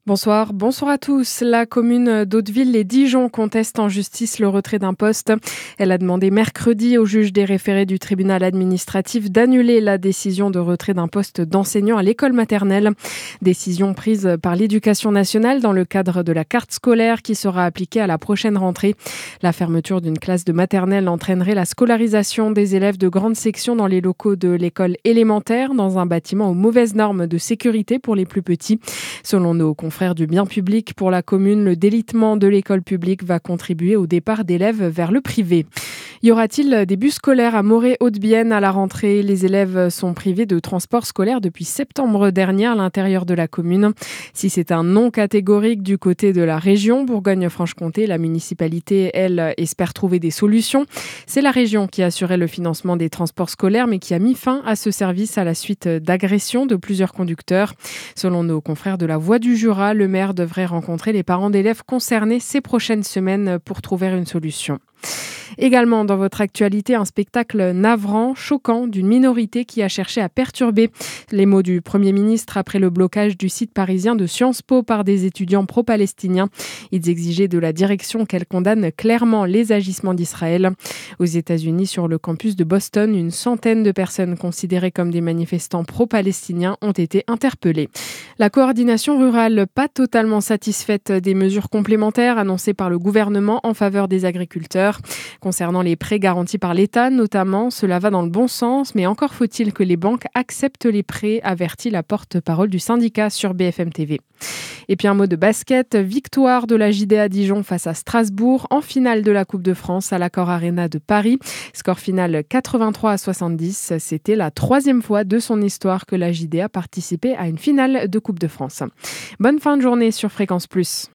Bonsoir à tous. La commune d'Hauteville-les-Dijon conteste en justice le retrait d'un poste. Elle a demandé mercredi au juge des référés du tribunal administratif d'annuler la décision de retrait d'un poste d'enseignant à l'école maternelle. Décision prise par l'Éducation nationale dans le cadre de la carte scolaire qui sera appliquée à la prochaine rentrée. La fermeture d'une classe de maternelle entraînerait la scolarisation des élèves de grande section dans les locaux de l'école élémentaire dans un bâtiment aux mauvaises normes de sécurité pour les plus petits. Selon nos confrères du bien public, pour la commune, le délitement de l'école publique va contribuer au départ d'élèves vers le privé. Y aura-t-il des bus scolaires à Morée-Haute-Bienne à la rentrée? Les élèves sont privés de transport scolaire depuis septembre dernier à l'intérieur de la commune. Si c'est un non catégorique du côté de la région Bourgogne-Franche-Comté, la municipalité, elle, espère trouver des solutions. C'est la région qui assurait le financement des transports scolaires mais qui a mis fin à ce service à la suite d'agressions de plusieurs conducteurs. Selon nos confrères de la Voix du Jura, le maire devrait rencontrer les parents d'élèves concernés ces prochaines semaines pour trouver une solution. Également dans votre actualité, un spectacle navrant, choquant d'une minorité qui a cherché à perturber les mots du Premier ministre après le blocage du site parisien de Sciences Po par des étudiants pro-palestiniens. Ils exigeaient de la direction qu'elle condamne clairement les agissements d'Israël. Aux États-Unis, sur le campus de Boston, une centaine de personnes considérées comme des manifestants pro-palestiniens ont été interpellées. La coordination rurale, pas totalement satisfaite des mesures complémentaires annoncées par le gouvernement en faveur des agriculteurs. Concernant les prêts garantis par l'État, notamment, cela va dans le bon sens, mais encore faut-il que les banques acceptent les prêts, avertit la porte-parole du syndicat sur BFM TV. Et puis un mot de basket, victoire de la JDA Dijon face à Strasbourg en finale de la Coupe de France à l'Accor Arena de Paris. Score final 83-70, c'était la 3e fois de son histoire que la JDA participait à une finale de Coupe de France. Bonne fin de journée sur Fréquence Plus.